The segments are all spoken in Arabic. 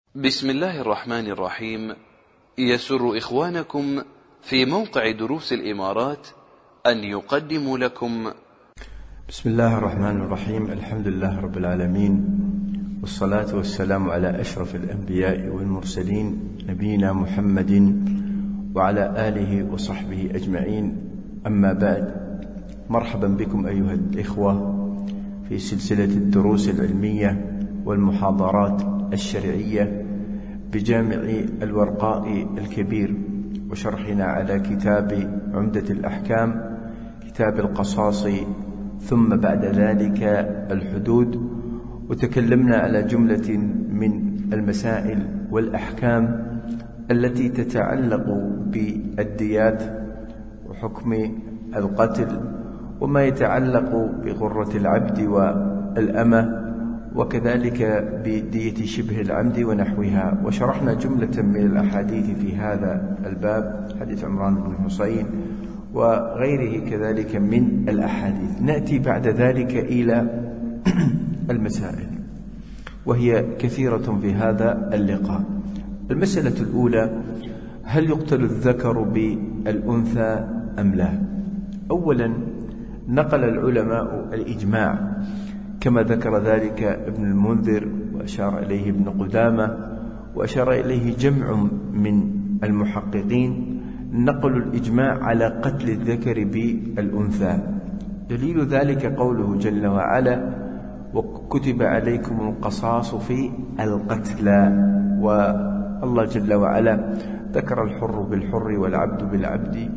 بسم الله الرحمن الرحيم. يسر إخوانكم في موقع دروس الإمارات أن يقدموا لكم بسم الله الرحمن الرحيم. الحمد لله رب العالمين، والصلاة والسلام على أشرف الأنبياء والمرسلين نبينا محمد وعلى آله وصحبه أجمعين. أما بعد، مرحبا بكم أيها الإخوة في سلسلة الدروس العلمية والمحاضرات الشرعية بجامع الورقاء الكبير، وشرحنا على كتاب عمدة الأحكام، كتاب القصاص، ثم بعد ذلك الحدود. وتكلمنا على جملة من المسائل والأحكام التي تتعلق بالديات وحكم القتل، وما يتعلق بغرة العبد والأمة، وكذلك بدية شبه العمد ونحوها. وشرحنا جملة من الأحاديث في هذا الباب، حديث عمران بن حسين وغيره كذلك من الأحاديث. نأتي بعد ذلك إلى المسائل، وهي كثيرة في هذا اللقاء. المسألة الأولى: هل يقتل الذكر بالأنثى أم لا؟ أولا، نقل العلماء الإجماع كما ذكر ذلك ابن المنذر، وأشار إليه ابن قدامة، وأشار إليه جمع من المحققين، نقل الإجماع على قتل الذكر بالأنثى. دليل ذلك قوله جل وعلا: وكتب عليكم القصاص في القتلى. والله جل وعلا ذكر الحر بالحر والعبد بالعبد،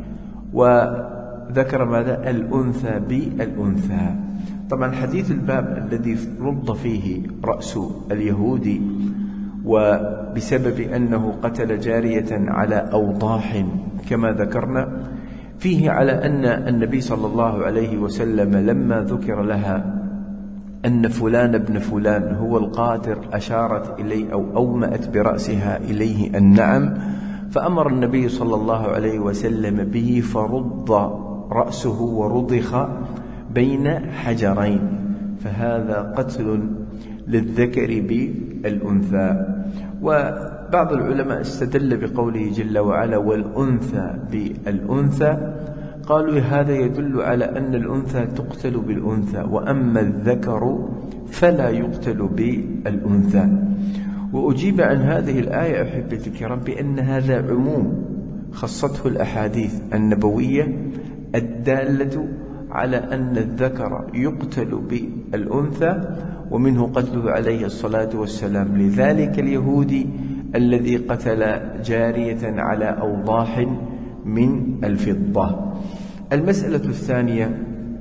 وذكر ماذا؟ الأنثى بالأنثى. طبعا حديث الباب الذي رد فيه رأس اليهودي وبسبب أنه قتل جارية على أوضاح كما ذكرنا، فيه على أن النبي صلى الله عليه وسلم لما ذكر لها أن فلان ابن فلان هو القاتل أشارت إليه أو أومأت برأسها إليه النعم، فأمر النبي صلى الله عليه وسلم به فرد رأسه ورضخ بين حجرين، فهذا قتل للذكر بالأنثى. وبعض العلماء استدل بقوله جل وعلا: والأنثى بالأنثى، قالوا هذا يدل على أن الأنثى تقتل بالأنثى، وأما الذكر فلا يقتل بالأنثى. وأجيب عن هذه الآية أحبتي الكرام بأن هذا عموم خصته الأحاديث النبوية الدالة على أن الذكر يقتل بالأنثى، ومنه قتله عليه الصلاة والسلام لذلك اليهودي الذي قتل جارية على أوضاح من الفضة. المسألة الثانية: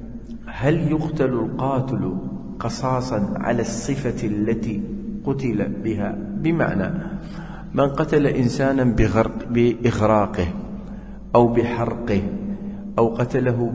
هل يقتل القاتل قصاصا على الصفة التي قتل بها؟ بمعنى من قتل إنسانا بإغراقه أو بحرقه، أو قتله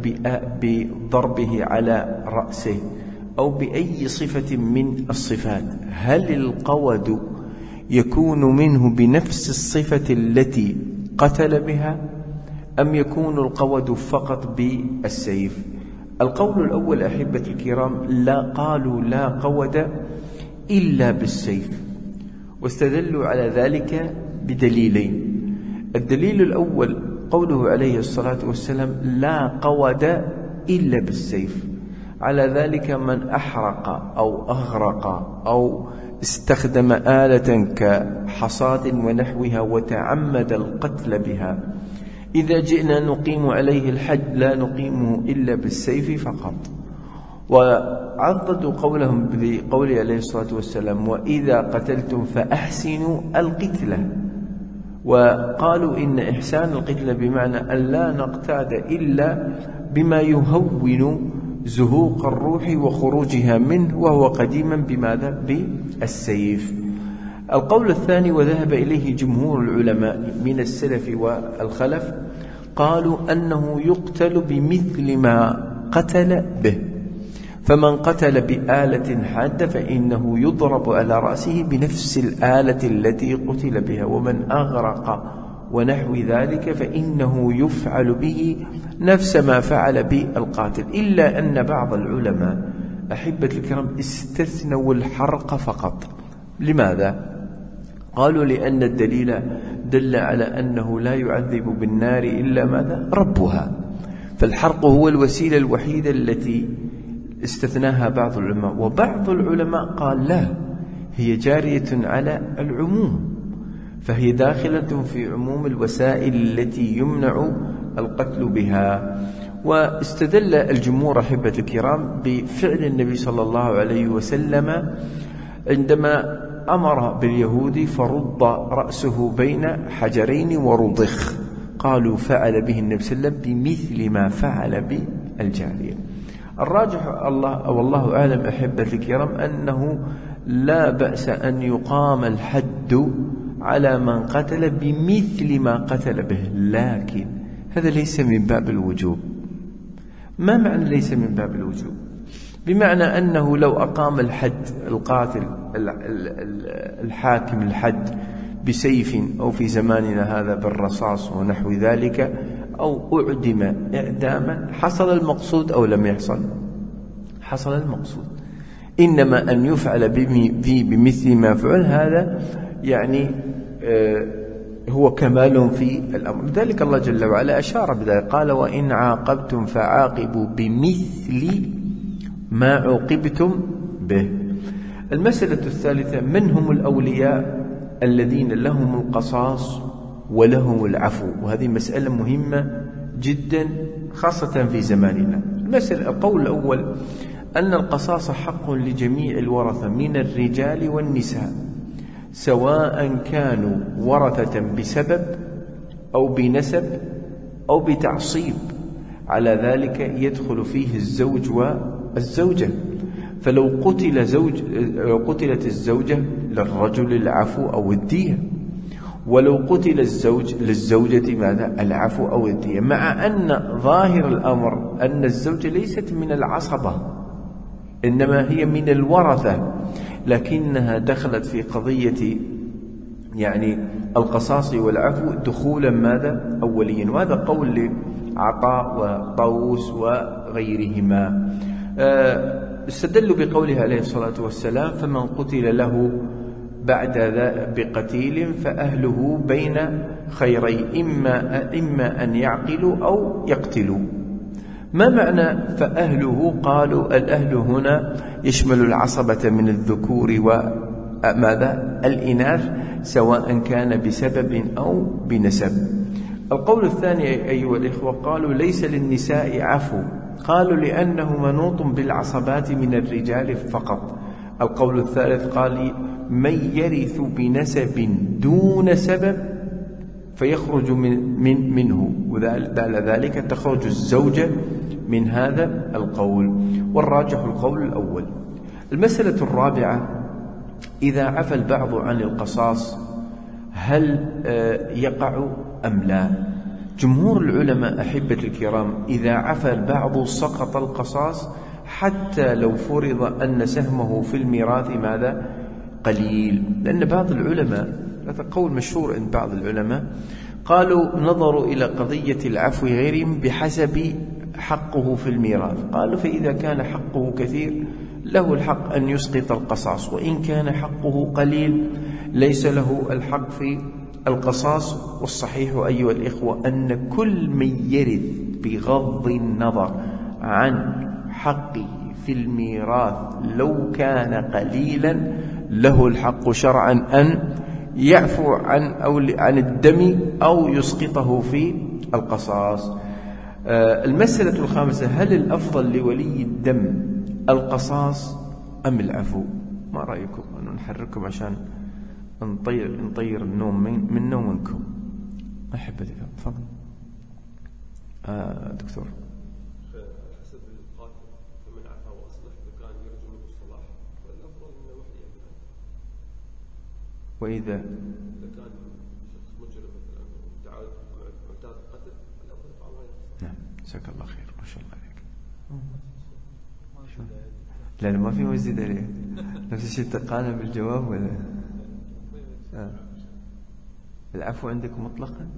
بضربه على رأسه، أو بأي صفة من الصفات، هل القود يكون منه بنفس الصفة التي قتل بها، أم يكون القود فقط بالسيف؟ القول الأول أحبة الكرام قالوا لا قود إلا بالسيف، واستدلوا على ذلك بدليلين. الدليل الأول قوله عليه الصلاة والسلام: لا قود إلا بالسيف. على ذلك من أحرق أو أغرق أو استخدم آلة كحصاد ونحوها وتعمد القتل بها، إذا جئنا نقيم عليه الحد لا نقيمه إلا بالسيف فقط. وعضدوا قولهم بقوله عليه الصلاة والسلام: وإذا قتلتم فأحسنوا القتلة. وقالوا إن إحسان القتلة بمعنى أن لا نقتاد إلا بما يهون زهوق الروح وخروجها منه، وهو قديما بماذا؟ بالسيف. القول الثاني وذهب إليه جمهور العلماء من السلف والخلف، قالوا أنه يقتل بمثل ما قتل به، فمن قتل بآلة حادة فإنه يضرب على رأسه بنفس الآلة التي قتل بها، ومن أغرق ونحو ذلك فإنه يفعل به نفس ما فعل بالقاتل. إلا أن بعض العلماء أحبة الكرام استثنوا الحرق فقط. لماذا؟ قالوا لأن الدليل دل على أنه لا يعذب بالنار إلا ماذا؟ ربها، فالحرق هو الوسيلة الوحيدة التي استثناها بعض العلماء. وبعض العلماء قال لا، هي جارية على العموم، فهي داخلة في عموم الوسائل التي يمنع القتل بها. واستدل الجمهور أحبة الكرام بفعل النبي صلى الله عليه وسلم عندما أمر باليهود فرض رأسه بين حجرين ورضخ، قالوا فعل به النبي صلى الله عليه وسلم بمثل ما فعل بالجارية. الراجح والله أعلم أحبة الكرام أنه لا بأس أن يقام الحد على من قتل بمثل ما قتل به، لكن هذا ليس من باب الوجوب. ما معنى ليس من باب الوجوب؟ بمعنى أنه لو أقام الحد القاتل الحاكم الحد بسيف أو في زماننا هذا بالرصاص ونحو ذلك، أو أعدم إعداما، حصل المقصود أو لم يحصل؟ حصل المقصود. إنما أن يفعل بمثل ما فعل هذا يعني هو كمال في الأمر. لذلك الله جل وعلا أشار بذلك، قال وإن عاقبتم فعاقبوا بمثل ما عوقبتم به. المسألة الثالثة: من هم الأولياء الذين لهم القصاص ولهم العفو؟ وهذه مسألة مهمة جدا خاصة في زماننا. القول الأول أن القصاص حق لجميع الورثة من الرجال والنساء، سواء كانوا ورثة بسبب أو بنسب أو بتعصيب. على ذلك يدخل فيه الزوج والزوجة، فلو قتلت الزوجة للرجل العفو أو الدية، ولو قتل الزوج للزوجة ماذا؟ العفو أو الدية، مع أن ظاهر الأمر أن الزوجة ليست من العصبة، إنما هي من الورثة، لكنها دخلت في قضية يعني القصاص والعفو دخولا ماذا؟ أوليا. وهذا قول لعطاء وطاووس وغيرهما. استدلوا بقوله عليه الصلاة والسلام: فمن قتل له بعد بقتيل فأهله بين خيرين، إما أن يعقلوا أو يقتلوا. ما معنى فأهله؟ قالوا الأهل هنا يشمل العصبة من الذكور وماذا؟ الإناث، سواء كان بسبب أو بنسب. القول الثاني أيها الإخوة، قالوا ليس للنساء عفو، قالوا لأنه منوط بالعصبات من الرجال فقط. القول الثالث قال من يرث بنسب دون سبب فيخرج منه، وذلك ذلك تخرج الزوجة من هذا القول، والراجح القول الأول. المسألة الرابعة: إذا عفى البعض عن القصاص هل يقع أم لا؟ جمهور العلماء أحبة الكرام إذا عفى البعض سقط القصاص، حتى لو فرض أن سهمه في الميراث ماذا؟ قليل. لأن بعض العلماء، هذا قول مشهور عند بعض العلماء، قالوا نظروا إلى قضية العفو غيرهم بحسب حقه في الميراث. قالوا فإذا كان حقه كثير له الحق أن يسقط القصاص، وإن كان حقه قليل ليس له الحق في القصاص. والصحيح أيها الإخوة أن كل من يرث بغض النظر عن حقه في الميراث لو كان قليلا له الحق شرعا أن يعفو عن الدم أو يسقطه في القصاص. المسألة الخامسة: هل الأفضل لولي الدم القصاص أم العفو؟ ما رأيكم؟ أن نحرككم عشان نطير النوم منا ومنكم. أحبتكم تفضل. دكتور. حسب القاتل فمن عفا وأصلح فكان يرجو منه الصلاح، والأفضل أنه وحده يفعل. وإذا كان شخص مجرم مثلا معتاد القتل الأفضل يفعل ما يفعل. نعم، جزاك الله خير، ما شاء الله عليك. لا ما في مزيد عليه. نفس الشيء تقال بالجواب ولا؟ العفو عندكم مطلقا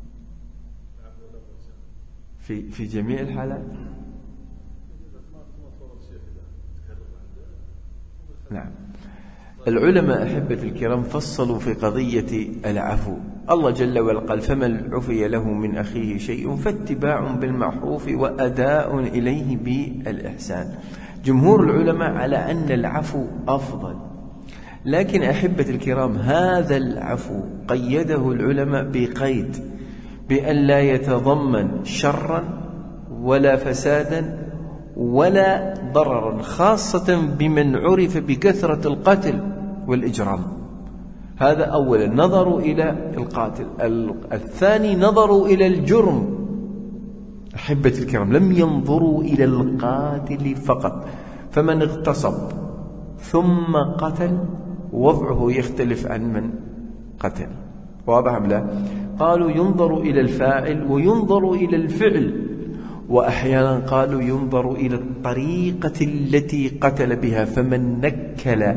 في جميع الحالات؟ نعم. العلماء أحبة الكرام فصلوا في قضية العفو. الله جل وعلا قال: فمن عفي له من أخيه شيء فاتباع بالمعروف وأداء إليه بالإحسان. جمهور العلماء على أن العفو أفضل، لكن أحبة الكرام هذا العفو قيده العلماء بقيد بأن لا يتضمن شرا ولا فسادا ولا ضررا، خاصة بمن عرف بكثرة القتل والإجرام. هذا أولا نظروا إلى القاتل. الثاني نظروا إلى الجرم. أحبة الكرام لم ينظروا إلى القاتل فقط، فمن اغتصب ثم قتل وضعه يختلف عن من قتل. واضح أم لا؟ قالوا ينظر إلى الفاعل وينظر إلى الفعل، وأحيانا قالوا ينظر إلى الطريقة التي قتل بها، فمن نكل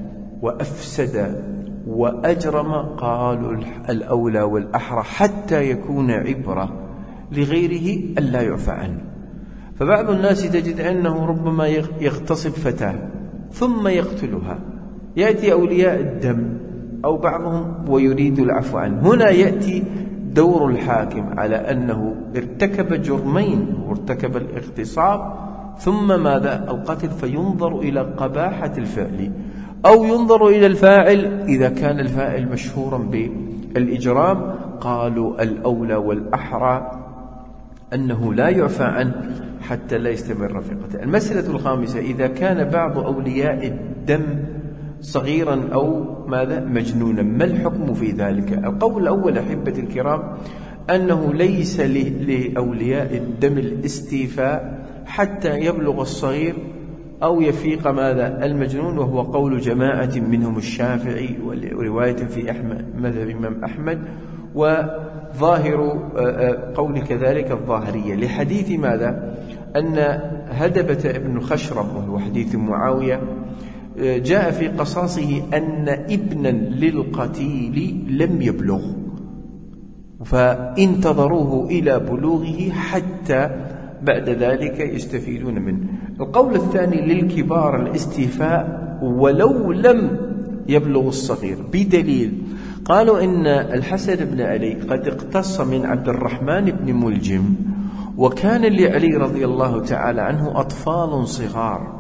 وأفسد وأجرم قالوا الأولى والأحرى حتى يكون عبرة لغيره ألا يعفى عنه. فبعض الناس تجد أنه ربما يغتصب فتاة ثم يقتلها، يأتي أولياء الدم أو بعضهم ويريد العفو عنه. هنا يأتي دور الحاكم على أنه ارتكب جرمين، وارتكب الاغتصاب ثم ماذا؟ القتل، فينظر إلى قباحة الفعل، أو ينظر إلى الفاعل إذا كان الفاعل مشهورا بالإجرام. قالوا الأولى والأحرى أنه لا يعفى عنه حتى لا يستمر في قتل. المسألة الخامسة: إذا كان بعض أولياء الدم صغيرا أو ماذا؟ مجنونا، ما الحكم في ذلك؟ القول الأول أحبة الكرام أنه ليس لأولياء الدم الاستيفاء حتى يبلغ الصغير أو يفيق ماذا؟ المجنون، وهو قول جماعة منهم الشافعي ورواية في أحمد مذهب الإمام أحمد، وظاهر قول كذلك الظاهرية، لحديث ماذا؟ أن هدبة ابن خشرم وهو حديث معاوية جاء في قصاصه أن ابنا للقتيل لم يبلغ، فانتظروه إلى بلوغه حتى بعد ذلك يستفيدون منه. القول الثاني للكبار الاستيفاء ولو لم يبلغ الصغير، بدليل قالوا إن الحسن بن علي قد اقتص من عبد الرحمن بن ملجم، وكان لعلي رضي الله تعالى عنه أطفال صغار،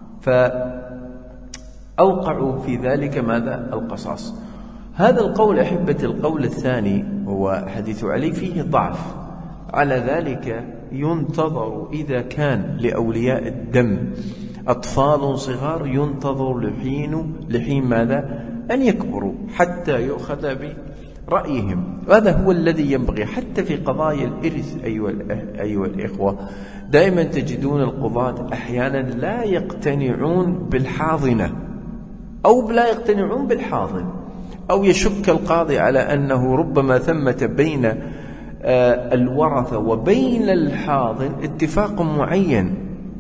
فأوقعوا في ذلك ماذا؟ القصاص. هذا القول أحبة القول الثاني هو حديث علي فيه ضعف، على ذلك ينتظر إذا كان لأولياء الدم أطفال صغار ينتظر لحين ماذا؟ أن يكبروا حتى يؤخذ برأيهم. وهذا هو الذي ينبغي حتى في قضايا الإرث. أيها الإخوة، دائما تجدون القضاة أحيانا لا يقتنعون بالحاضنة أو لا يقتنعون بالحاضن، أو يشك القاضي على أنه ربما ثمة بين الورثة وبين الحاضن اتفاق معين،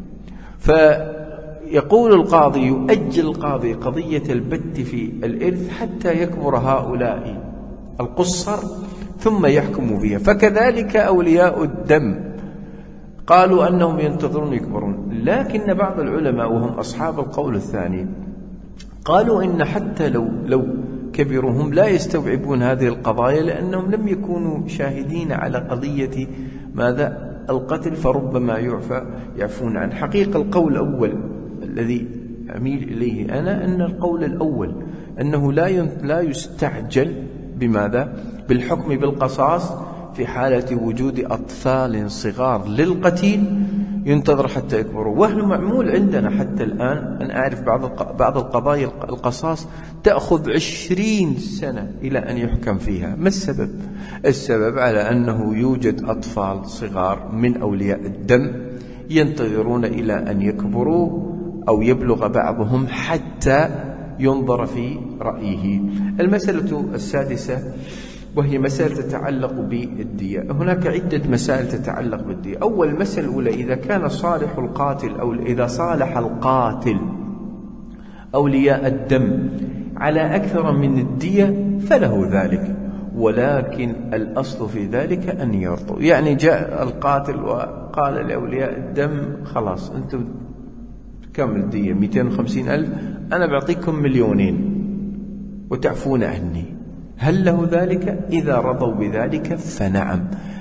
فيقول القاضي يؤجل القاضي قضية البت في الإرث حتى يكبر هؤلاء القصر ثم يحكم فيها. فكذلك أولياء الدم قالوا أنهم ينتظرون يكبرون، لكن بعض العلماء وهم أصحاب القول الثاني قالوا إن حتى لو كبروا هم لا يستوعبون هذه القضايا، لأنهم لم يكونوا شاهدين على قضية ماذا؟ القتل، فربما يعفون عن. حقيقة القول الأول الذي أميل إليه أنا أن القول الأول أنه لا يستعجل بماذا؟ بالحكم بالقصاص في حالة وجود أطفال صغار للقتيل، ينتظر حتى يكبروا. وهل معمول عندنا حتى الآن، أنا أعرف بعض القضايا القصاص تأخذ 20 سنة إلى أن يحكم فيها. ما السبب؟ السبب على أنه يوجد أطفال صغار من أولياء الدم ينتظرون إلى أن يكبروا أو يبلغ بعضهم حتى ينظر في رأيه. المسألة السادسة وهي مسألة تتعلق بالدية. هناك عدة مسائل تتعلق بالدية. أول مسألة الأولى: إذا كان صالح القاتل أو إذا صالح القاتل أولياء الدم على أكثر من الدية فله ذلك، ولكن الأصل في ذلك أن يرضوا. يعني جاء القاتل وقال لأولياء الدم: خلاص أنتم كم الدية؟ 250,000 أنا بعطيكم 2,000,000 وتعفون عني، هل له ذلك؟ إذا رضوا بذلك فنعم.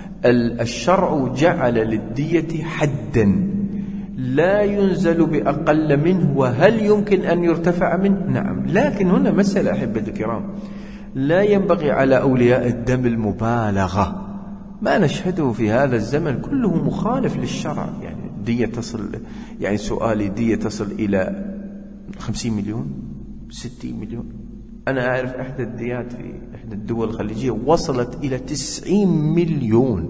الشرع جعل للدية حدا لا ينزل بأقل منه، وهل يمكن أن يرتفع منه؟ نعم. لكن هنا مسألة أحبتي الكرام، لا ينبغي على أولياء الدم المبالغة. ما نشهده في هذا الزمن كله مخالف للشرع. يعني دية تصل، يعني سؤالي، دية تصل إلى 50 مليون 60 مليون. أنا أعرف إحدى الديات في إحدى الدول الخليجية وصلت إلى 90 مليون.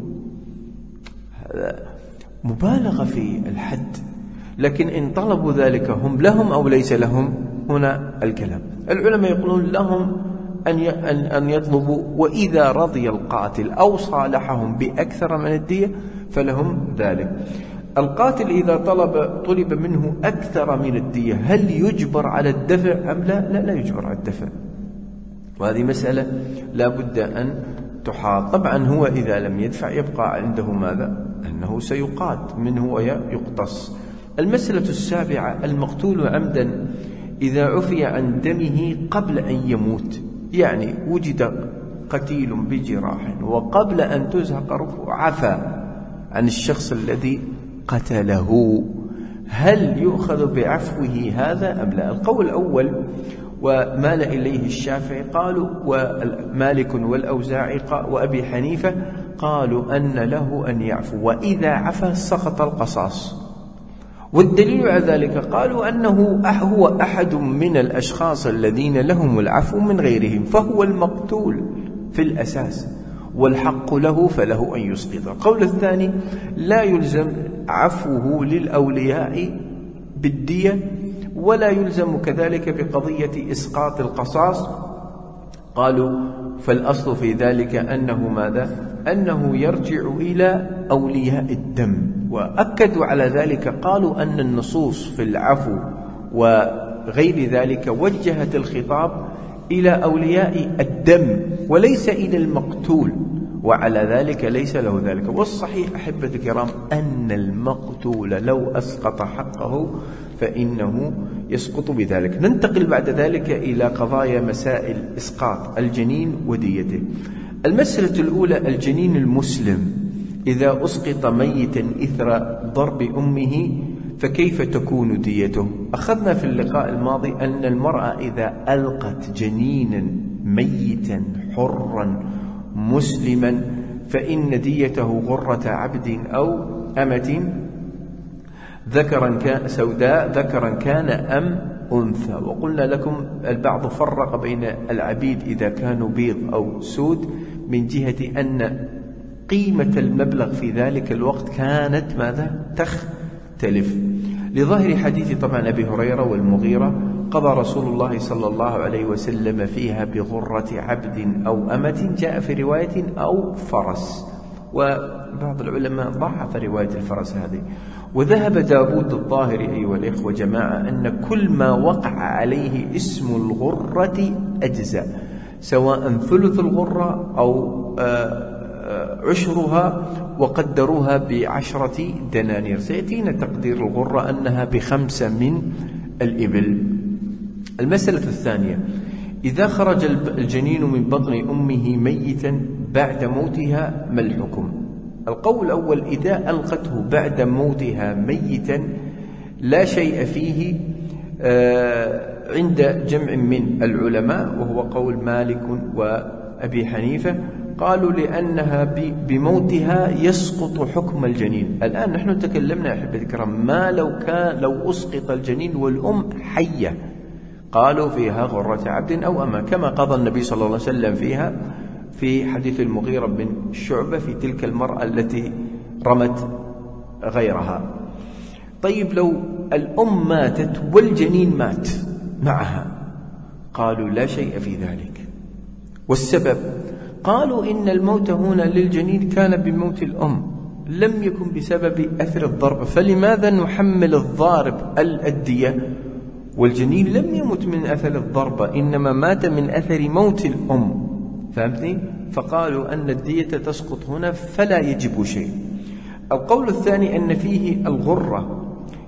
هذا مبالغة في الحد. لكن إن طلبوا ذلك هم لهم أو ليس لهم؟ هنا الكلام. العلماء يقولون لهم أن يطلبوا، وإذا رضي القاتل أو صالحهم بأكثر من الدية فلهم ذلك. القاتل إذا طلب منه أكثر من الدية هل يجبر على الدفع أم لا؟ لا يجبر على الدفع، وهذه مسألة لا بد أن تحاط. طبعا هو إذا لم يدفع يبقى عنده ماذا؟ أنه سيقات منه ويقتص. المسألة السابعة: المقتول عمدا إذا عفي عن دمه قبل أن يموت، يعني وجد قتيل بجراح وقبل أن تزهق رفعه عفى عن الشخص الذي قتله، هل يؤخذ بعفوه هذا أم لا؟ القول الأول ومال إليه الشافعي قالوا، ومالك والأوزاعي وأبي حنيفة قالوا أن له أن يعفو، وإذا عفى سقط القصاص. والدليل على ذلك قالوا أنه هو أحد من الأشخاص الذين لهم العفو من غيرهم، فهو المقتول في الأساس والحق له فله أن يسقط. القول الثاني: لا يلزم عفوه للأولياء بالدية، ولا يلزم كذلك بقضية إسقاط القصاص. قالوا فالأصل في ذلك أنه ماذا؟ أنه يرجع إلى أولياء الدم. وأكدوا على ذلك، قالوا أن النصوص في العفو وغير ذلك وجهت الخطاب إلى أولياء الدم وليس إلى المقتول، وعلى ذلك ليس له ذلك. والصحيح أحبتي الكرام أن المقتول لو أسقط حقه فإنه يسقط بذلك. ننتقل بعد ذلك إلى قضايا مسائل إسقاط الجنين وديته. المسألة الأولى: الجنين المسلم إذا أسقط ميتا إثر ضرب أمه فكيف تكون ديته؟ أخذنا في اللقاء الماضي أن المرأة إذا ألقت جنينا ميتا حرا مسلما فإن ديته غرة عبد أو أمة ذكرا كان أم أنثى. وقلنا لكم البعض فرق بين العبيد إذا كانوا بيض أو سود من جهة أن قيمة المبلغ في ذلك الوقت كانت ماذا؟ تختلف. لظاهر حديث طبعا أبي هريرة والمغيرة: قضى رسول الله صلى الله عليه وسلم فيها بغرة عبد أو أمة، جاء في رواية أو فرس، وبعض العلماء ضعف رواية الفرس هذه. وذهب داود الظاهري أيها الإخوة جماعة أن كل ما وقع عليه اسم الغرة أجزاء، سواء ثلث الغرة أو عشرها، وقدروها ب10 دنانير. سيأتينا تقدير الغرة أنها ب5 من الإبل. المسألة الثانية: إذا خرج الجنين من بطن أمه ميتا بعد موتها ما الحكم؟ القول الأول: إذا ألقته بعد موتها ميتا لا شيء فيه عند جمع من العلماء، وهو قول مالك وأبي حنيفة. قالوا لأنها بموتها يسقط حكم الجنين. الآن نحن تكلمنا أحبتي الكرام ما لو أسقط الجنين والأم حية، قالوا فيها غرة عبد أو أما، كما قضى النبي صلى الله عليه وسلم فيها في حديث المغيرة بن شعبة في تلك المرأة التي رمت غيرها. طيب لو الأم ماتت والجنين مات معها، قالوا لا شيء في ذلك. والسبب قالوا إن الموت هنا للجنين كان بموت الأم، لم يكن بسبب أثر الضرب، فلماذا نحمل الضارب الدية والجنين لم يمت من أثر الضربة، إنما مات من أثر موت الأم؟ فهمتني؟ فقالوا أن الدية تسقط هنا فلا يجب شيء. القول الثاني أن فيه الغرة،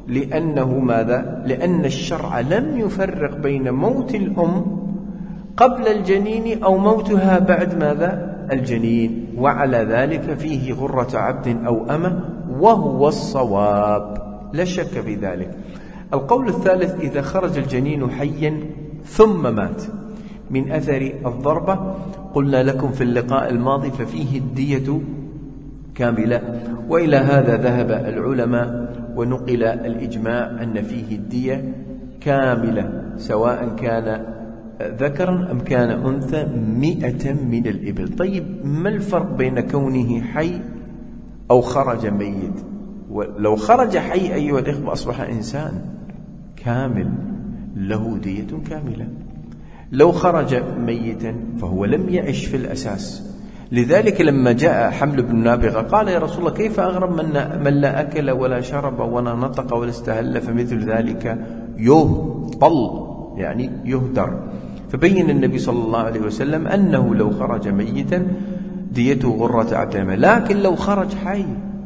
لأنه ماذا؟ لأن الشرع لم يفرق بين موت الأم قبل الجنين أو موتها بعد ماذا؟ الجنين، وعلى ذلك فيه غرة عبد أو أمة، وهو الصواب، لا شك في ذلك. القول الثالث: إذا خرج الجنين حيا ثم مات من أثر الضربة، قلنا لكم في اللقاء الماضي ففيه الدية كاملة، وإلى هذا ذهب العلماء، ونقل الإجماع أن فيه الدية كاملة سواء كان ذكرا أم كان أنثى 100 من الإبل. طيب، ما الفرق بين كونه حي أو خرج ميت؟ ولو خرج حي أيها الإخوة أصبح إنسان كامل له دية كاملة، لو خرج ميتا فهو لم يعش في الأساس. لذلك لما جاء حمل بن نابغة قال: يا رسول الله، كيف أغرب من لا أكل ولا شرب ولا نطق ولا استهل، فمثل ذلك يهطل، يعني يهدر. فبين النبي صلى الله عليه وسلم أنه لو خرج ميتا ديته غرة عبد، لكن لو خرج حي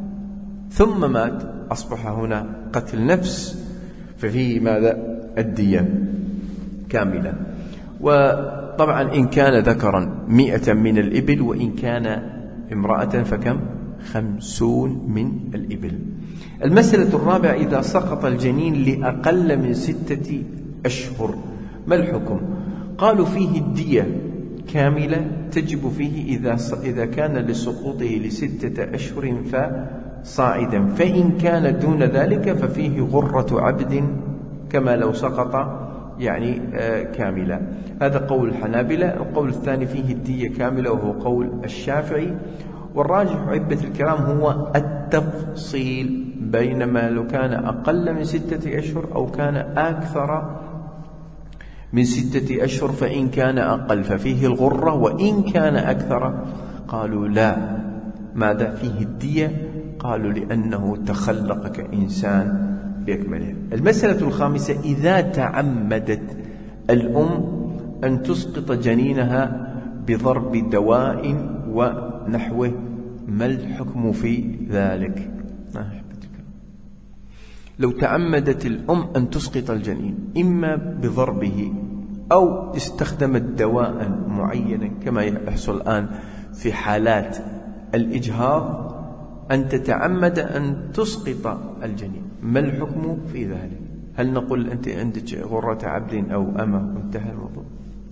ثم مات أصبح هنا قتل نفس، ففيه ماذا؟ الدية كاملة. وطبعا إن كان ذكرا 100 من الإبل، وإن كان امرأة فكم؟ 50 من الإبل. المسألة الرابعة: إذا سقط الجنين لأقل من 6 أشهر، ما الحكم؟ قالوا فيه الدية كاملة تجب فيه إذا كان لسقوطه ل6 أشهر فصاعدا، فإن كان دون ذلك ففيه غرة عبد كما لو سقط يعني كاملة. هذا قول الحنابلة. القول الثاني فيه الدية كاملة، وهو قول الشافعي. والراجح أحبة الكرام هو التفصيل، بينما لو كان أقل من 6 أشهر أو كان أكثر من 6 أشهر، فإن كان أقل ففيه الغرة، وإن كان أكثر قالوا لا، ماذا؟ فيه الدية. قالوا لأنه تخلق كإنسان بأكمله. المسألة الخامسة: إذا تعمدت الأم أن تسقط جنينها بضرب دواء ونحوه، ما الحكم في ذلك؟ لو تعمدت الأم أن تسقط الجنين إما بضربه أو استخدمت دواء معينا كما يحصل الآن في حالات الإجهاض، أن تتعمد أن تسقط الجنين، ما الحكم في ذلك؟ هل نقول أنت عندك غرة عبد أو أمة وانتهى الموضوع؟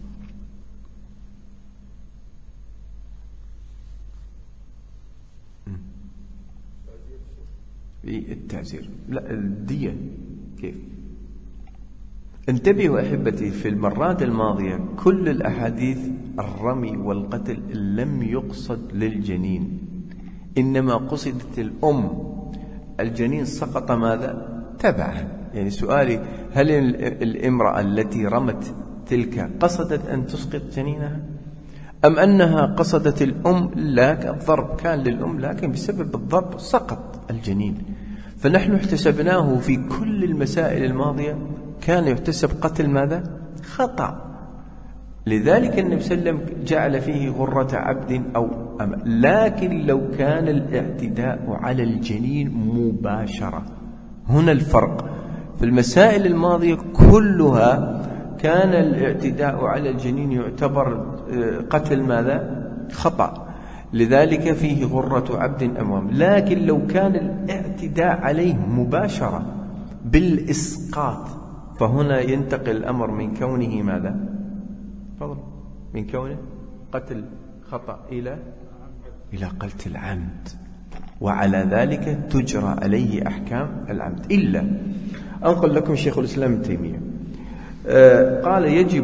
التعزير لا، الدية كيف؟ انتبهوا أحبتي، في المرات الماضية كل الأحاديث الرمي والقتل لم يقصد للجنين، إنما قصدت الأم. الجنين سقط ماذا؟ تبعا. يعني سؤالي: هل الامرأة التي رمت تلك قصدت أن تسقط جنينها، أم أنها قصدت الأم؟ لا، الضرب كان للأم، لكن بسبب الضرب سقط الجنين. فنحن احتسبناه في كل المسائل الماضية كان يحتسب قتل ماذا؟ خطأ. لذلك النبي صلى الله عليه وسلم جعل فيه غرة عبد أو أمة. لكن لو كان الاعتداء على الجنين مباشرة، هنا الفرق. في المسائل الماضية كلها كان الاعتداء على الجنين يعتبر قتل ماذا؟ خطأ، لذلك فيه غرة عبد أمام. لكن لو كان الاعتداء عليه مباشرة بالإسقاط، فهنا ينتقل الأمر من كونه ماذا؟ من كونه قتل خطأ إلى قتل العمد، وعلى ذلك تجرى عليه أحكام العمد. إلا أنقل لكم شيخ الإسلام ابن تيمية قال: يجب،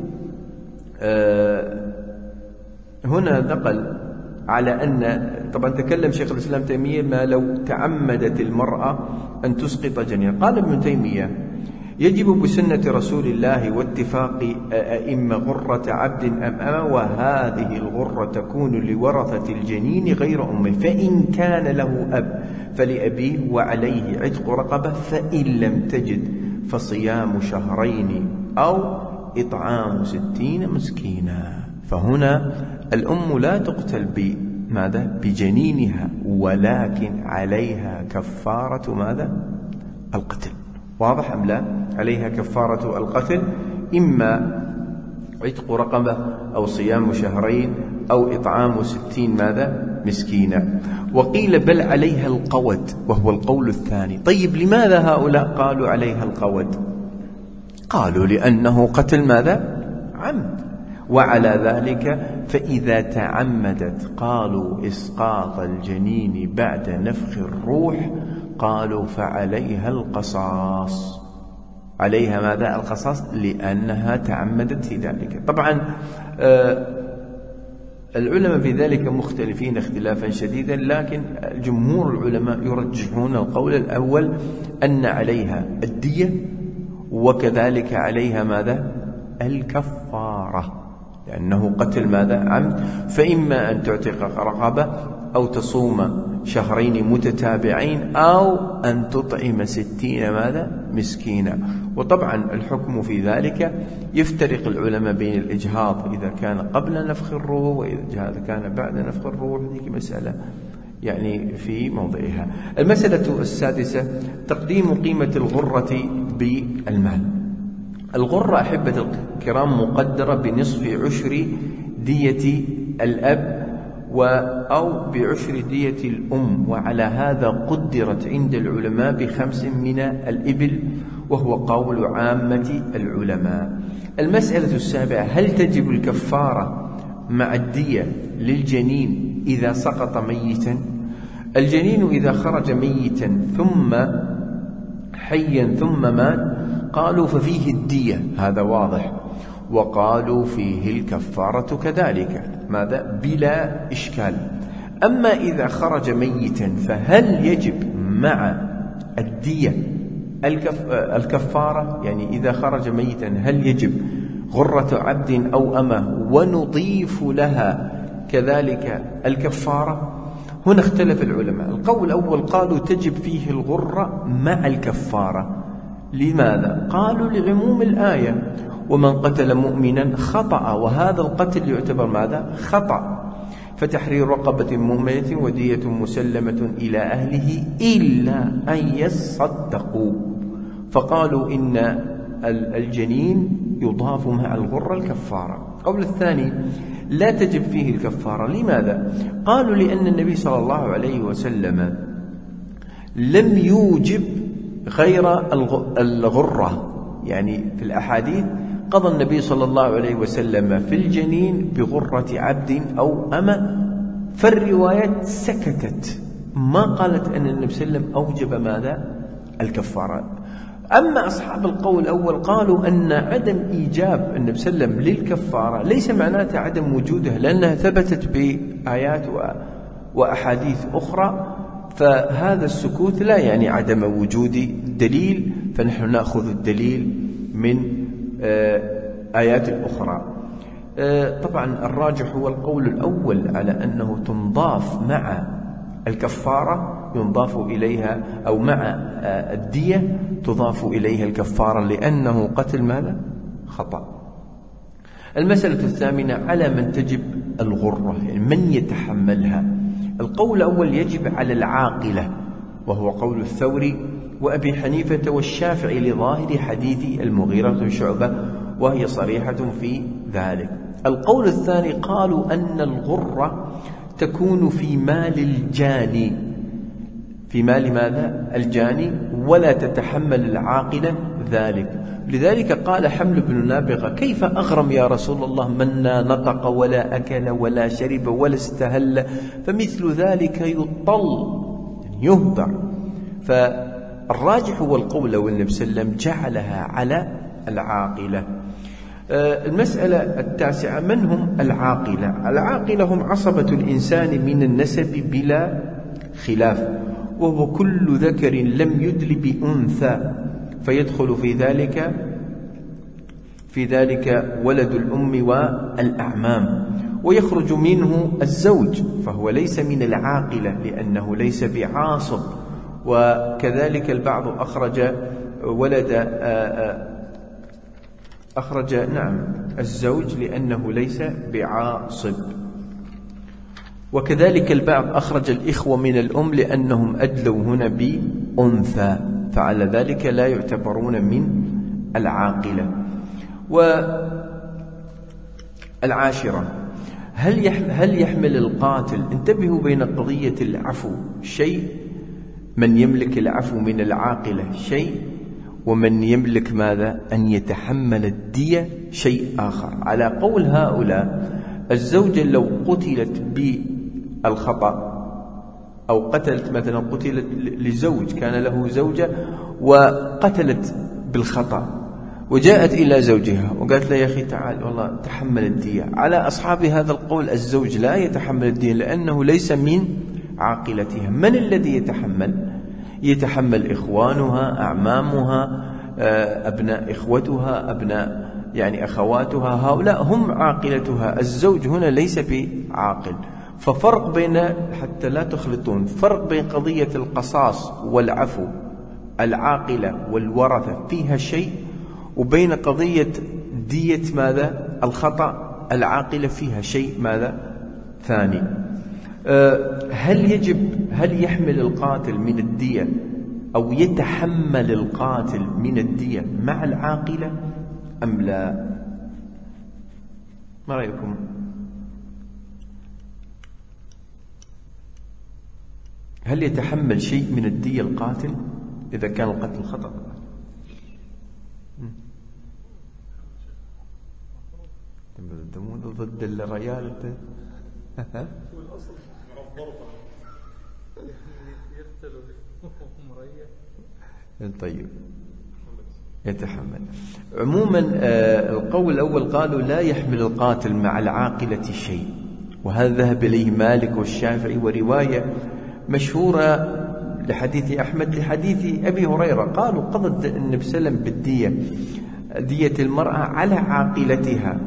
هنا نقل على أن، طبعا تكلم شيخ الإسلام ابن تيمية ما لو تعمدت المرأة أن تسقط جنين. قال ابن تيمية: يجب بسنة رسول الله واتفاق أئمة غرة عبد أم أمة، وهذه الغرة تكون لورثة الجنين غير أمه، فإن كان له أب فلأبيه وعليه عتق رقبة، فإن لم تجد فصيام شهرين أو إطعام 60 مسكينا. فهنا الأم لا تقتل بماذا؟ بجنينها، ولكن عليها كفارة ماذا؟ القتل. واضح أم لا؟ عليها كفارة القتل، إما عتق رقبة أو صيام شهرين أو إطعام 60 ماذا؟ مسكينا. وقيل بل عليها القود، وهو القول الثاني. طيب لماذا هؤلاء قالوا عليها القود؟ قالوا لأنه قتل ماذا؟ عمد. وعلى ذلك فإذا تعمدت قالوا إسقاط الجنين بعد نفخ الروح، قالوا فعليها القصاص. عليها ماذا؟ القصاص، لأنها تعمدت في ذلك. طبعا العلماء في ذلك مختلفين اختلافا شديدا، لكن جمهور العلماء يرجحون القول الأول أن عليها الدية، وكذلك عليها ماذا؟ الكفارة، لأنه قتل ماذا؟ عمد. فإما أن تعتق رقبة أو تصوم شهرين متتابعين أو أن تطعم 60 ماذا؟ مسكينا. وطبعا الحكم في ذلك يفترق العلماء بين الإجهاض إذا كان قبل نفخ الروح وإذا كان بعد نفخ الروح، هذه مسألة يعني في موضعها. المسألة السادسة تقديم قيمة الغرة بالمال. الغرة أحبة الكرام مقدرة بنصف عشر دية الأب أو بعشر دية الأم، وعلى هذا قدرت عند العلماء ب5 من الإبل، وهو قول عامة العلماء. المسألة السابعة هل تجب الكفارة مع الدية للجنين إذا سقط ميتا؟ الجنين إذا خرج ميتا ثم حيا ثم مات قالوا ففيه الدية، هذا واضح، وقالوا فيه الكفارة كذلك، ماذا؟ بلا إشكال. أما إذا خرج ميتا فهل يجب مع الدية الكفارة؟ يعني إذا خرج ميتا هل يجب غرة عبد أو أمة ونضيف لها كذلك الكفارة؟ هنا اختلف العلماء. القول الأول قالوا تجب فيه الغرة مع الكفارة. لماذا؟ قالوا لعموم الآية ومن قتل مؤمنا خطأ، وهذا القتل يعتبر ماذا؟ خطأ، فتحرير رقبة مؤمنة ودية مسلمة إلى أهله إلا أن يصدقوا، فقالوا إن الجنين يضاف مع الغرة الكفارة. القول الثاني لا تجب فيه الكفارة. لماذا؟ قالوا لأن النبي صلى الله عليه وسلم لم يوجب غير الغرة، يعني في الأحاديث قضى النبي صلى الله عليه وسلم في الجنين بغرة عبد أو أمة، فالروايات سكتت، ما قالت أن النبي صلى الله عليه وسلم أوجب ماذا؟ الكفارة. أما أصحاب القول الأول قالوا أن عدم إيجاب النبي صلى الله عليه وسلم للكفارة ليس معناته عدم وجودها، لأنها ثبتت بآيات وأحاديث أخرى، فهذا السكوت لا يعني عدم وجود دليل، فنحن نأخذ الدليل من آيات أخرى. طبعا الراجح هو القول الأول على أنه تنضاف مع الكفارة، ينضاف إليها أو مع الدية تضاف إليها الكفارة، لأنه قتل ماذا؟ خطأ. المسألة الثامنة على من تجب الغرة، يعني من يتحملها. القول الأول يجب على العاقلة، وهو قول الثوري وأبي حنيفة والشافعي لظاهر حديث المغيرة بن شعبة، وهي صريحة في ذلك. القول الثاني قالوا أن الغرة تكون في مال الجاني، في مال ماذا؟ الجاني، ولا تتحمل العاقلة ذلك. لذلك قال حمل بن نابغة كيف أغرم يا رسول الله من لا نطق ولا أكل ولا شرب ولا استهل، فمثل ذلك يطل يهدر. فالراجح هو القول والنبي صلى الله عليه وسلم جعلها على العاقلة. المسألة التاسعة من هم العاقلة؟ العاقلة هم عصبة الإنسان من النسب بلا خلاف، وهو كل ذكر لم يدل بأنثى، فيدخل في ذلك ولد الأم والأعمام، ويخرج منه الزوج، فهو ليس من العاقلة لأنه ليس بعاصب. وكذلك البعض أخرج الزوج لأنه ليس بعاصب، وكذلك البعض أخرج الإخوة من الأم لأنهم أدلوا هنا بأنثى، فعلى ذلك لا يعتبرون من العاقلة. والعاشرة، هل يحمل القاتل، انتبهوا بين قضية العفو شيء، من يملك العفو من العاقلة شيء، ومن يملك ماذا؟ أن يتحمل الدية شيء آخر. على قول هؤلاء الزوجة لو قتلت بالخطأ أو قتلت مثلا، قتلت لزوج كان له زوجة وقتلت بالخطأ وجاءت إلى زوجها وقالت له يا أخي تعال والله تحمل الدية، على أصحاب هذا القول الزوج لا يتحمل الدية لأنه ليس من عاقلتها. من الذي يتحمل؟ يتحمل إخوانها، أعمامها، أبناء إخوتها، أبناء يعني أخواتها، هؤلاء هم عاقلتها. الزوج هنا ليس بعاقل. ففرق بين، حتى لا تخلطون، فرق بين قضية القصاص والعفو العاقلة والورثة فيها شيء، وبين قضية دية ماذا؟ الخطأ العاقلة فيها شيء ماذا؟ ثاني. هل يحمل القاتل من الدية أو يتحمل القاتل من الدية مع العاقلة أم لا؟ ما رأيكم؟ هل يتحمل شيء من الدية القاتل إذا كان القتل خطأ؟ ضد الريال والأصل الضربة يقتل مريح. طيب يتحمل. عموما القول الأول قالوا لا يحمل القاتل مع العاقلة شيء، وهذا ذهب إليه مالك والشافعي، ورواية مشهورة لحديث أحمد لحديث أبي هريرة قالوا قضى النبي صلى الله عليه وسلم بالدية، دية المرأة على عاقلتها،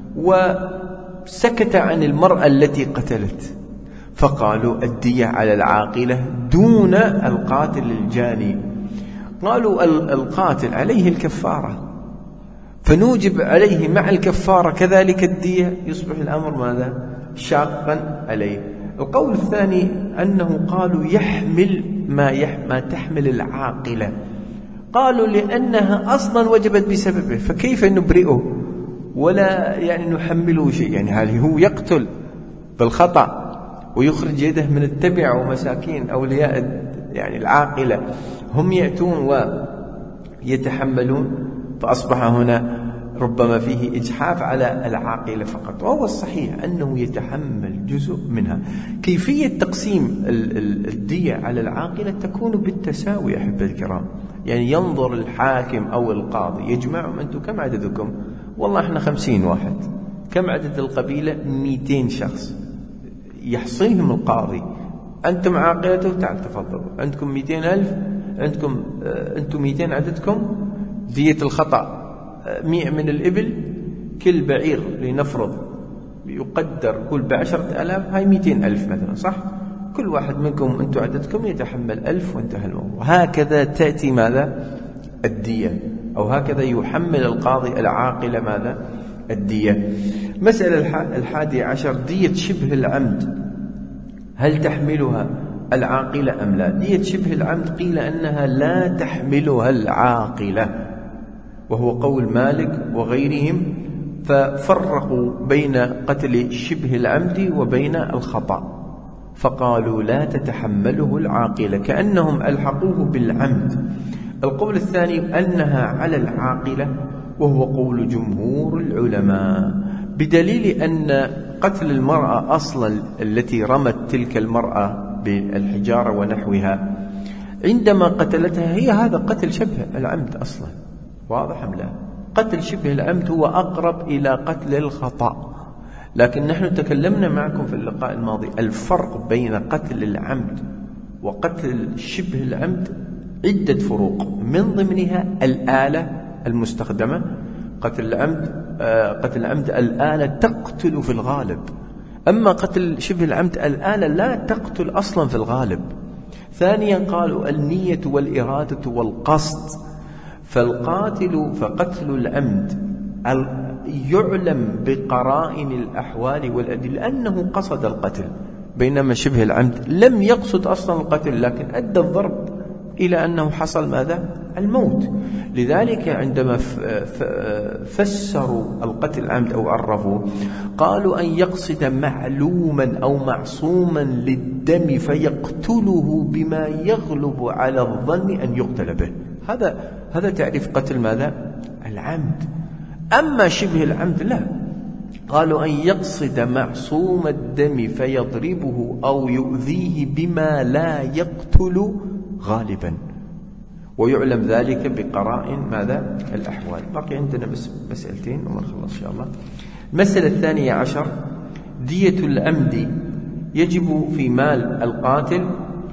وسكت عن المرأة التي قتلت، فقالوا الدية على العاقلة دون القاتل الجاني. قالوا القاتل عليه الكفارة، فنوجب عليه مع الكفارة كذلك الدية، يصبح الأمر ماذا؟ شاقا عليه. القول الثاني أنه قالوا يحمل ما تحمل العاقلة، قالوا لأنها أصلا وجبت بسببه، فكيف نبرئه ولا يعني نحمله شيء؟ يعني هل هو يقتل بالخطأ ويخرج يده من التبع ومساكين أولياء يعني العاقلة هم يأتون ويتحملون، فأصبح هنا ربما فيه إجحاف على العاقلة فقط. وهو الصحيح أنه يتحمل جزء منها. كيفية تقسيم الدية على العاقلة تكون بالتساوي أحبة الكرام، يعني ينظر الحاكم أو القاضي يجمعهم، أنتم كم عددكم؟ والله إحنا 50 واحد. كم عدد القبيلة؟ 200 شخص. يحصيهم القاضي، أنتم عاقلته تعال تفضلوا، عندكم 200,000، عندكم أنتم 200 عددكم، دية الخطأ 100 من الإبل، كل بعير لنفرض يقدر كل ب10,000، هاي 200,000 مثلا، صح؟ كل واحد منكم أنتم عددكم يتحمل 1000 وانتهى الموضوع. هكذا تأتي ماذا؟ الدية، أو هكذا يحمل القاضي العاقلة ماذا؟ الدية. مسألة 11 دية شبه العمد، هل تحملها العاقلة أم لا؟ دية شبه العمد قيل أنها لا تحملها العاقلة، وهو قول مالك وغيرهم، ففرقوا بين قتل شبه العمد وبين الخطأ، فقالوا لا تتحمله العاقلة، كأنهم ألحقوه بالعمد. القول الثاني أنها على العاقلة، وهو قول جمهور العلماء، بدليل أن قتل المرأة أصلا التي رمت تلك المرأة بالحجارة ونحوها، عندما قتلتها هي هذا قتل شبه العمد أصلا، واضح أم لا؟ قتل شبه العمد هو أقرب إلى قتل الخطأ. لكن نحن تكلمنا معكم في اللقاء الماضي الفرق بين قتل العمد وقتل شبه العمد عدة فروق، من ضمنها الآلة المستخدمة. قتل العمد الآلة تقتل في الغالب، أما قتل شبه العمد الآلة لا تقتل أصلا في الغالب. ثانيا قالوا النية والإرادة والقصد، فقتل العمد يعلم بقرائن الأحوال والأدلة أنه قصد القتل، بينما شبه العمد لم يقصد أصلا القتل، لكن أدى الضرب إلى أنه حصل ماذا؟ الموت. لذلك عندما فسروا القتل العمد أو عرفوا قالوا أن يقصد معلوما أو معصوما للدم فيقتله بما يغلب على الظن أن يقتل به. هذا تعريف قتل ماذا؟ العمد. أما شبه العمد لا، قالوا أن يقصد معصوم الدم فيضربه أو يؤذيه بما لا يقتل غالبا، ويعلم ذلك بقرائن ماذا؟ الأحوال. باقي عندنا بس مسألتين وما نخلص إن شاء الله. المسألة 12 دية العمد يجب في مال القاتل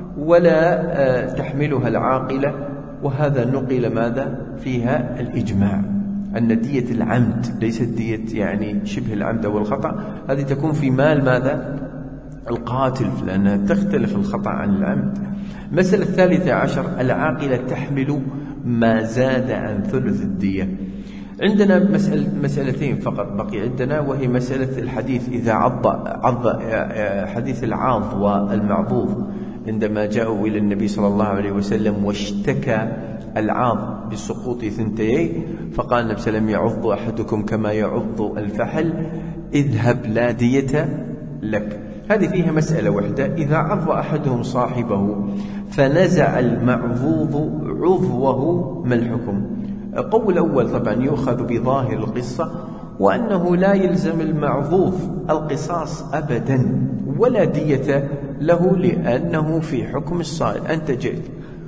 ولا تحملها العاقلة، وهذا نقل ماذا فيها الإجماع أن دية العمد ليست دية يعني شبه العمد أو الخطأ، هذه تكون في مال ماذا؟ القاتل، لأنها تختلف الخطأ عن العمد. مسألة 13 العاقلة تحمل ما زاد عن ثلث الدية. عندنا مسألتين فقط بقي عندنا، وهي مسألة الحديث إذا عض حديث العاض والمعضوض عندما جاءوا إلى النبي صلى الله عليه وسلم واشتكى العاض بسقوط ثنتيه، فقال النبي صلى الله عليه وسلم يعض أحدكم كما يعض الفحل، اذهب لا دية لك. هذه فيها مسألة واحدة، إذا عض أحدهم صاحبه فنزع المعضوض عضوه ما الحكم؟ قول أول طبعا يؤخذ بظاهر القصة، وأنه لا يلزم المعضوض القصاص أبدا ولا دية له، لأنه في حكم الصائل. أنت جئت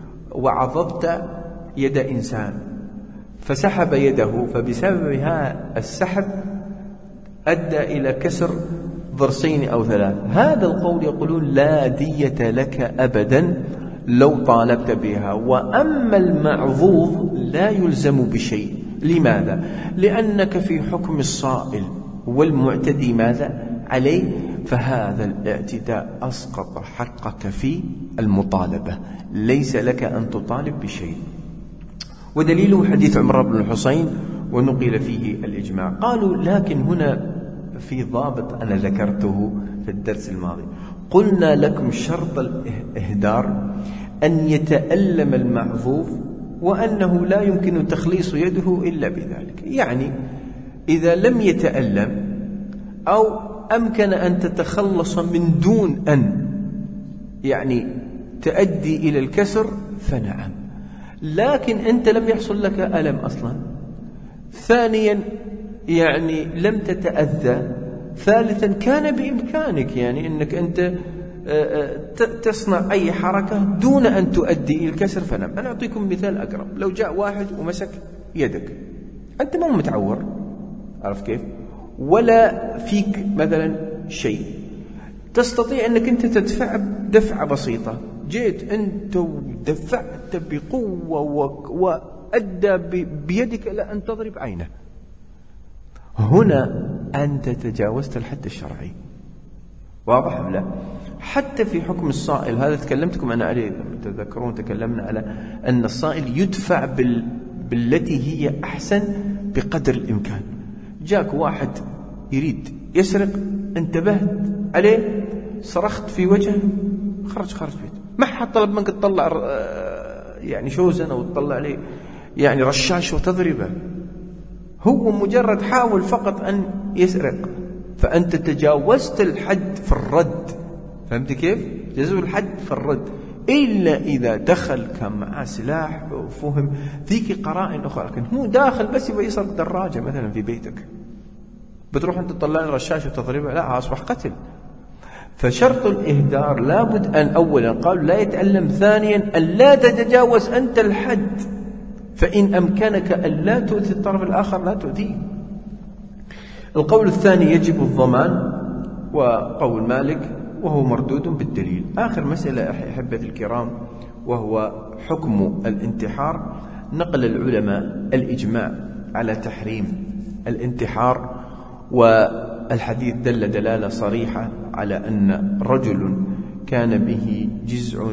وعضضت يد إنسان فسحب يده، فبسبب هذا السحب أدى إلى كسر ضرسين أو 3. هذا القول يقولون لا دية لك أبدا لو طالبت بها. وأما المعضوض لا يلزم بشيء. لماذا؟ لأنك في حكم الصائل والمعتدي ماذا عليه، فهذا الاعتداء أسقط حقك في المطالبة، ليس لك أن تطالب بشيء. ودليله حديث عمر بن الحصين ونقل فيه الإجماع. قالوا لكن هنا في ضابط أنا ذكرته في الدرس الماضي، قلنا لكم شرط الإهدار أن يتألم المعضوض وأنه لا يمكن تخليص يده إلا بذلك. يعني إذا لم يتألم أو أمكن أن تتخلص من دون أن يعني تؤدي إلى الكسر فنعم، لكن أنت لم يحصل لك ألم أصلا، ثانيا يعني لم تتأذى، ثالثا كان بإمكانك يعني أنك أنت تصنع أي حركة دون أن تؤدي إلى الكسر فنعم. أنا أعطيكم مثال أقرب، لو جاء واحد ومسك يدك، أنت ما متعور، عرف كيف؟ ولا فيك مثلا شيء، تستطيع أنك أنت تدفع دفعة بسيطة، جيت أنت ودفعت بقوة وأدى بيدك إلى أن تضرب عينه، هنا أنت تجاوزت الحد الشرعي. واضح أم لا؟ حتى في حكم الصائل، هذا تكلمتكم أنا عليه، تذكرون تكلمنا على أن الصائل يدفع بالتي هي أحسن بقدر الإمكان. جاك واحد يريد يسرق، انتبهت عليه، صرخت في وجهه، خرج بيته، ما حد طلب منك تطلع يعني شوزن أو تطلع عليه يعني رشاش وتضربه، هو مجرد حاول فقط أن يسرق، فأنت تجاوزت الحد في الرد. فهمت كيف؟ تجاوز الحد في الرد، إلا إذا دخل كان معه سلاح وفهم ذيك قرائن أخرى، لكن هو داخل بس يبغى يسرق دراجة مثلا في بيتك، بتروح أنت تطلع رشاش وتضربه، لا، أصبح قتل. فشرط الإهدار لابد أن أولا قال لا يتألم، ثانيا أن لا تتجاوز أنت الحد، فإن أمكنك أن لا تؤذي الطرف الآخر لا تؤذيه. القول الثاني يجب الضمان، وقول مالك وهو مردود بالدليل. آخر مسألة أحبتي الكرام وهو حكم الانتحار. نقل العلماء الإجماع على تحريم الانتحار، والحديث دل دلالة صريحة على أن رجل كان به جزع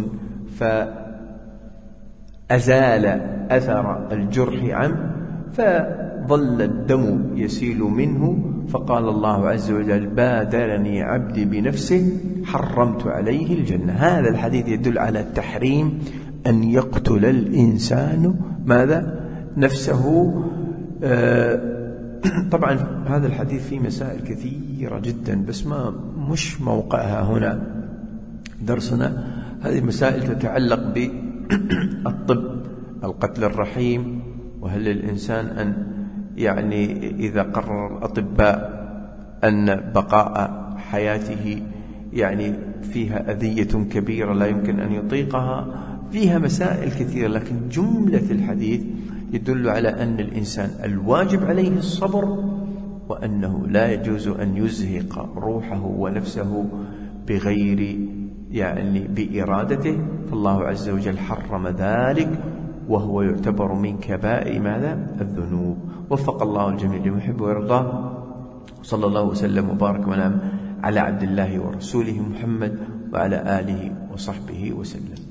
فأزال أثر الجرح عنه فظل الدم يسيل منه، فقال الله عز وجل بادرني عبدي بنفسه حرمت عليه الجنة. هذا الحديث يدل على تحريم أن يقتل الإنسان ماذا؟ نفسه. طبعا هذا الحديث فيه مسائل كثيرة جدا، بس مش موقعها هنا درسنا. هذه المسائل تتعلق بالطب، القتل الرحيم، وهل للإنسان أن يعني إذا قرر الأطباء أن بقاء حياته يعني فيها أذية كبيرة لا يمكن أن يطيقها، فيها مسائل كثيرة. لكن جملة الحديث يدل على أن الإنسان الواجب عليه الصبر، وأنه لا يجوز أن يزهق روحه ونفسه بغير يعني بإرادته، فالله عز وجل حرم ذلك، وهو يعتبر من كبائر ماذا؟ الذنوب. وفق الله الجميع لما يحب ويرضاه، صلى الله وسلم وبارك ونعم على عبد الله ورسوله محمد وعلى آله وصحبه وسلم.